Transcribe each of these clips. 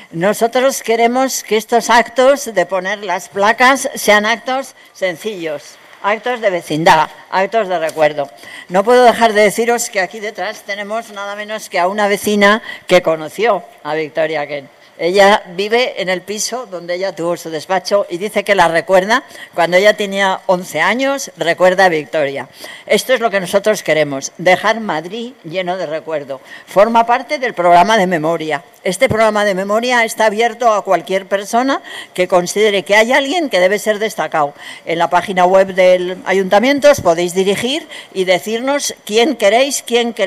Nosotros queremos que estos actos de poner las placas sean actos sencillos, actos de vecindad, actos de recuerdo. No puedo dejar de deciros que aquí detrás tenemos nada menos que a una vecina que conoció a Victoria Kent. Ella vive en el piso donde ella tuvo su despacho y dice que la recuerda. Cuando ella tenía 11 años, recuerda a Victoria. Esto es lo que nosotros queremos, dejar Madrid lleno de recuerdo. Forma parte del programa de memoria. Este programa de memoria está abierto a cualquier persona que considere que hay alguien que debe ser destacado. En la página web del ayuntamiento os podéis dirigir y decirnos quién creéis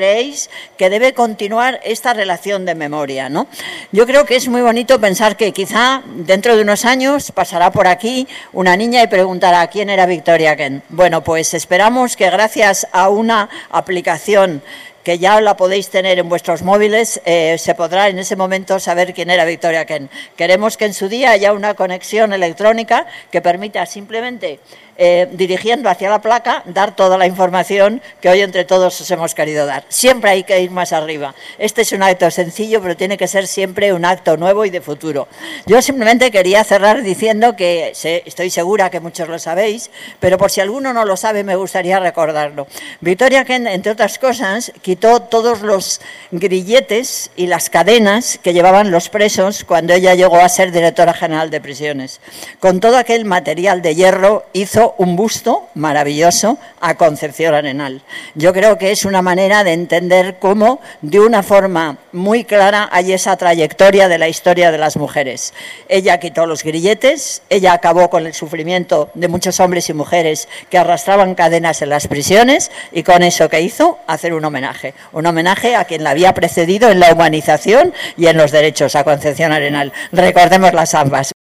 que debe continuar esta relación de memoria, ¿no? Yo creo que es muy bonito pensar que quizá dentro de unos años pasará por aquí una niña y preguntará quién era Victoria Kent. Bueno, pues esperamos que gracias a una aplicación que ya la podéis tener en vuestros móviles, se podrá en ese momento saber quién era Victoria Kent. Queremos que en su día haya una conexión electrónica que permita simplemente, dirigiendo hacia la placa, dar toda la información que hoy entre todos os hemos querido dar. Siempre hay que ir más arriba. Este es un acto sencillo, pero tiene que ser siempre un acto nuevo y de futuro. Yo simplemente quería cerrar diciendo que estoy segura que muchos lo sabéis, pero por si alguno no lo sabe, me gustaría recordarlo. Victoria Kent, entre otras cosas, quitó todos los grilletes y las cadenas que llevaban los presos cuando ella llegó a ser directora general de prisiones. Con todo aquel material de hierro hizo un busto maravilloso a Concepción Arenal. Yo creo que es una manera de entender cómo, de una forma muy clara, hay esa trayectoria de la historia de las mujeres. Ella quitó los grilletes, ella acabó con el sufrimiento de muchos hombres y mujeres que arrastraban cadenas en las prisiones y con eso que hizo, hacer un homenaje a quien la había precedido en la humanización y en los derechos, a Concepción Arenal. Recordémoslas ambas.